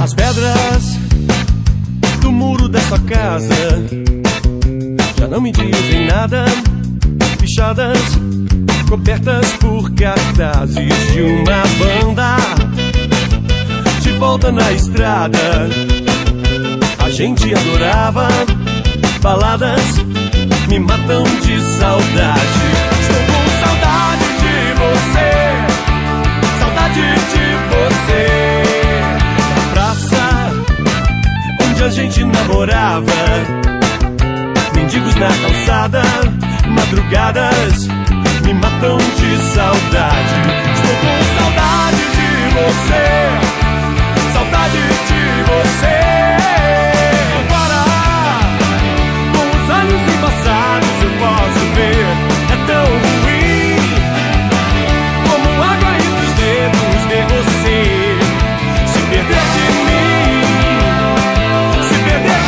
As pedras do muro dessa casa já não me dizem nada, pichadas, cobertas por cartazes de uma banda. De volta na estrada, a gente adorava baladas, me matam de saudade. Estou com saudade de você, saudade de você. Na praça onde a gente namorava, mendigos na calçada, madrugadas me matam de saudade. Estou com saudade de você, saudade de você. Agora, com os olhos embaçados, eu posso ver. É tão ruim como água entre os dedos ver você se perder de mim, se perder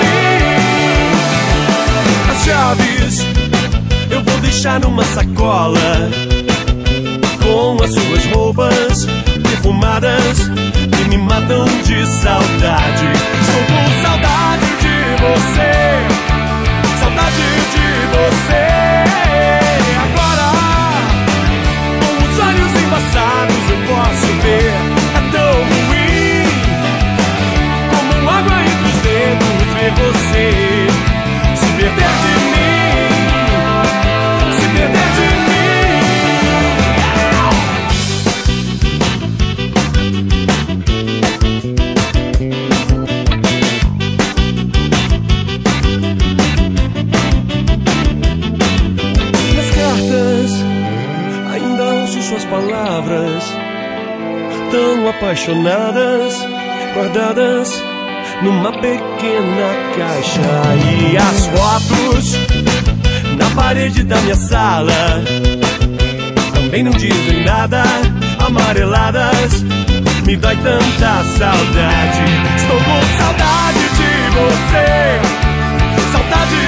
de mim. As chaves eu vou deixar numa sacola com as suas roupas perfumadas que me matam de saudade. Estou com saudade de você, saudade de você. Agora, com os olhos embaçados, eu posso ver. É tão ruim como água entre os dedos ver você se perder de mim, se perder de mim. Suas palavras tão apaixonadas, guardadas numa pequena caixa. E as fotos na parede da minha sala também não dizem nada, amareladas. Me dói tanta saudade. Estou com saudade de você, saudade